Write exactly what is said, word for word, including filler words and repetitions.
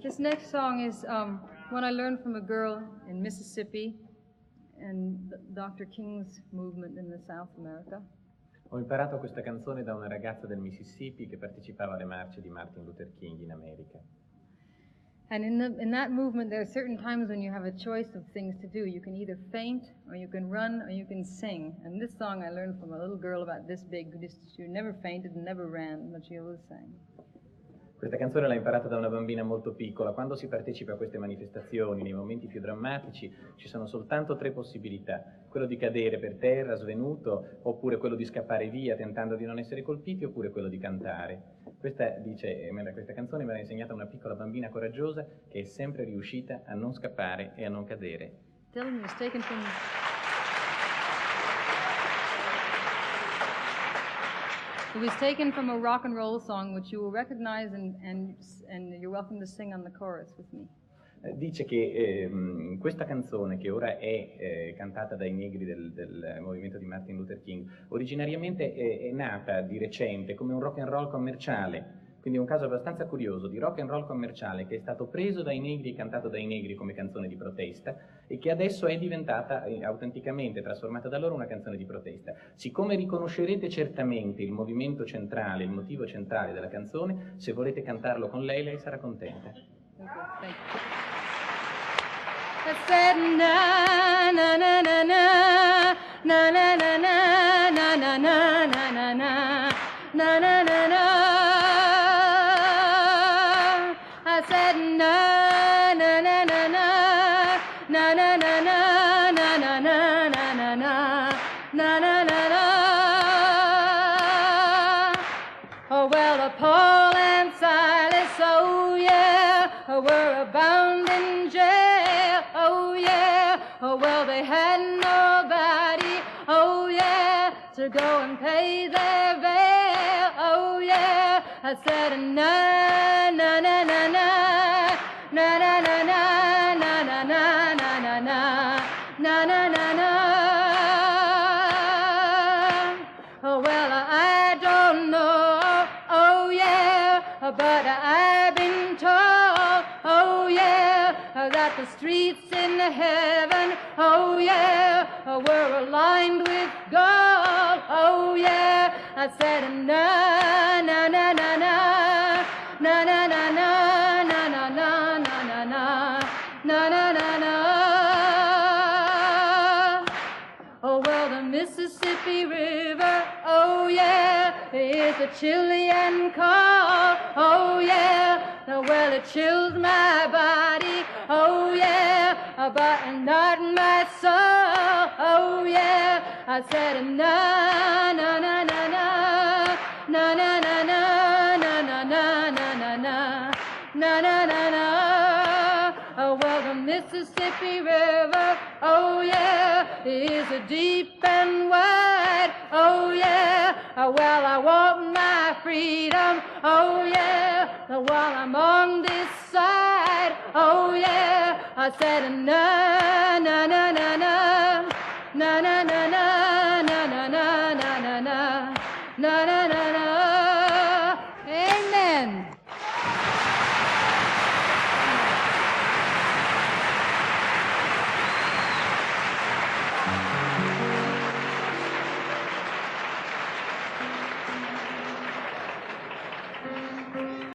This next song is um, one I learned from a girl in Mississippi and doctor King's movement in the South America. Ho imparato questa canzone da una ragazza del Mississippi che partecipava alle marce di Martin Luther King in America. And in, the, in that movement, there are certain times when you have a choice of things to do. You can either faint, or you can run, or you can sing. And this song I learned from a little girl about this big, who just, she never fainted and never ran, but she always sang. Questa canzone l'ha imparata da una bambina molto piccola. Quando si partecipa a queste manifestazioni, nei momenti più drammatici, ci sono soltanto tre possibilità. Quello di cadere per terra, svenuto, oppure quello di scappare via tentando di non essere colpiti, oppure quello di cantare. Questa, dice, questa canzone me l'ha insegnata una piccola bambina coraggiosa che è sempre riuscita a non scappare e a non cadere. Tell me, it's taken from... It was taken from a rock and roll song which you will recognize and, and, and you're welcome to sing on the chorus with me. Dice che eh, questa canzone, che ora è eh, cantata dai negri del, del movimento di Martin Luther King, originariamente è, è nata di recente come un rock and roll commerciale. Quindi è un caso abbastanza curioso di rock and roll commerciale che è stato preso dai negri e cantato dai negri come canzone di protesta e che adesso è diventata eh, autenticamente, trasformata da loro, una canzone di protesta. Siccome riconoscerete certamente il movimento centrale, il motivo centrale della canzone, se volete cantarlo con lei, lei sarà contenta. Okay, thank you. I said na na na na na na na na na na na na na na na na na na. I said na na na na na na na na na na na na na na na na na na. Oh well, Paul and Silas, oh yeah, were bound in jail, oh yeah. Oh well, they had nobody, oh yeah, to go and pay their bail, oh yeah. I said na na na na na na na na na na na na na na na na na na. Oh well, I don't know, oh yeah, but I've been told, oh yeah, that the streets in heaven, oh yeah, were lined with gold, oh yeah. I said na na na na na na na na na na na na na na na na na na. Oh well, the Mississippi River, oh yeah, is a chilly and cold, oh yeah. Well, it chills my body, oh yeah, but not my soul, oh yeah. I said na na na na na na na na na na na na na na na na na na na. Oh well, the Mississippi River, oh yeah, is a deep and wide, oh yeah. Well, I want my freedom, oh yeah, while I'm on this side, oh yeah. I said na na na na na na na na na na na na na na na na na na.